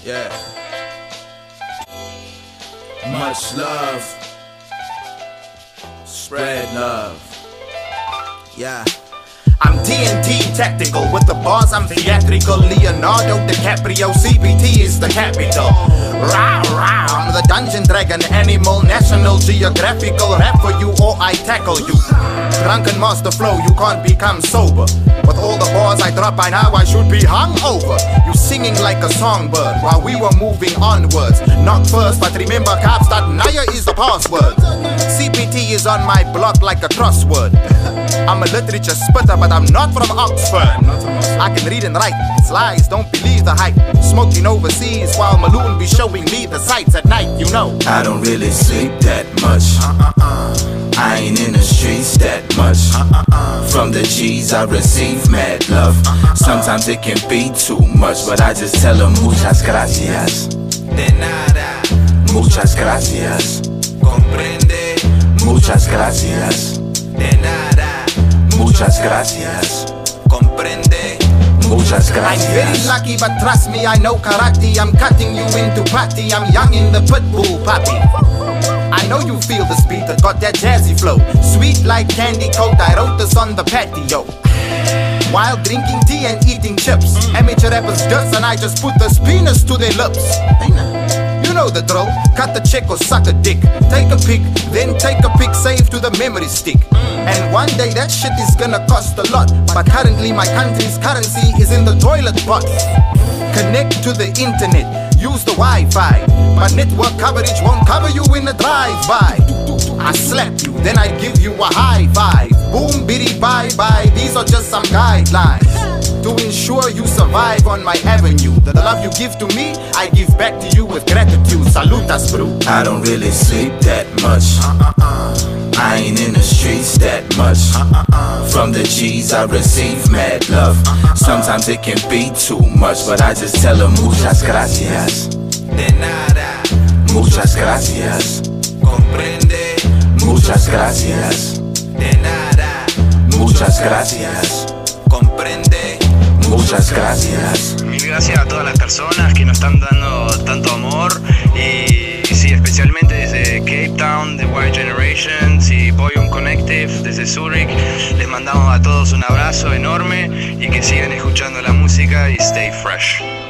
Yeah. Much love. Spread love. Yeah. I'm TNT tactical with the bars, I'm theatrical. Leonardo DiCaprio, CBT is the capital. Rah, rah, I'm the dungeon dragon animal. National Geographical, rap for you or I tackle you. Drunken master flow, you can't become sober. With all the bars I drop by now, I should be hung over. You singing like a songbird while we were moving onwards. Not first, but remember Kaapstad-Naya is the password. CPT is on my block like a crossword. I'm a literature spitter, but I'm not from Oxford. I can read and write, it's lies, don't believe the hype. Smoking overseas while Maloon be showing me the sights at night, you know. I don't really sleep that much. I ain't in the streets that much. From the G's I receive mad love. Sometimes it can be too much, but I just tell them muchas gracias. De nada. Muchas gracias. Comprende. Muchas gracias. De nada. Muchas gracias. Comprende. Muchas I'm very gracias. lucky, but trust me, I know karate. I'm cutting you into patty. I'm young in the pit bull puppy. I know you feel this beat that got that jazzy flow. Sweet like candy coat, I wrote this on the patio. While drinking tea and eating chips. Amateur rappers dust and I just put the penis to their lips. You know the drill, cut the check or suck a dick. Take a pic, then take a pic, save to the memory stick. And one day that shit is gonna cost a lot. But currently my country's currency is in the toilet pot. Connect to the internet, use the Wi-Fi. But network coverage won't cover you in a drive-by. I slap you, then I give you a high five. Boom, biddy, bye-bye, these are just some guidelines to ensure you survive on my avenue. The love you give to me, I give back to you with gratitude. Salutas, bro. I don't really sleep that much. I ain't in the streets that much. From the G's I receive mad love. Sometimes it can be too much, but I just tell them muchas gracias. De nada. Muchas gracias. Comprende. Muchas gracias. De nada. Muchas gracias. Comprende. Muchas gracias. Mil gracias a todas las personas que nos están dando tanto amor y sí, especialmente desde Cape Town, The White Generations y Boyum Collective desde Zurich. Les mandamos a todos un abrazo enorme y que sigan escuchando la música y stay fresh.